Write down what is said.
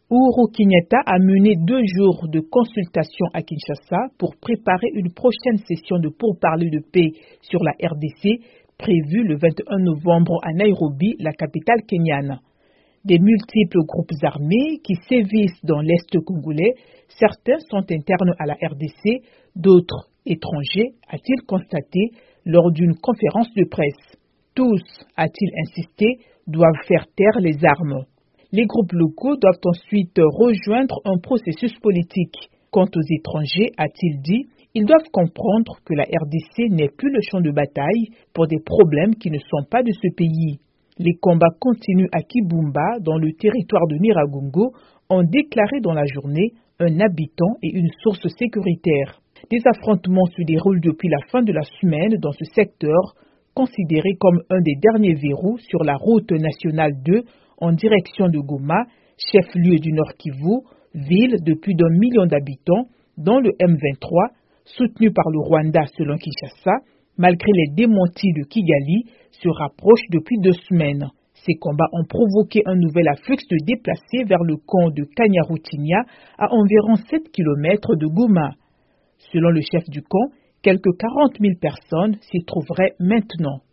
Uhuru Kenyatta a mené 2 jours de consultation à Kinshasa pour préparer une prochaine session de pourparlers de paix sur la RDC prévue le 21 novembre à Nairobi, la capitale kenyane. Des multiples groupes armés qui sévissent dans l'Est congolais, certains sont internes à la RDC, d'autres étrangers, a-t-il constaté lors d'une conférence de presse. Tous, a-t-il insisté, doivent faire taire les armes. Les groupes locaux doivent ensuite rejoindre un processus politique. Quant aux étrangers, a-t-il dit, ils doivent comprendre que la RDC n'est plus le champ de bataille pour des problèmes qui ne sont pas de ce pays. Les combats continuent à Kibumba, dans le territoire de Nyiragongo, ont déclaré dans la journée un habitant et une source sécuritaire. Des affrontements se déroulent depuis la fin de la semaine dans ce secteur, considéré comme un des derniers verrous sur la route nationale 2 en direction de Goma, chef-lieu du Nord Kivu, ville de plus d'1 million d'habitants, dont le M23, soutenu par le Rwanda selon Kinshasa, malgré les démentis de Kigali, se rapproche depuis 2 semaines. Ces combats ont provoqué un nouvel afflux de déplacés vers le camp de Kanyaruchinya, à environ 7 km de Goma. Selon le chef du camp, quelques 40 000 personnes s'y trouveraient maintenant.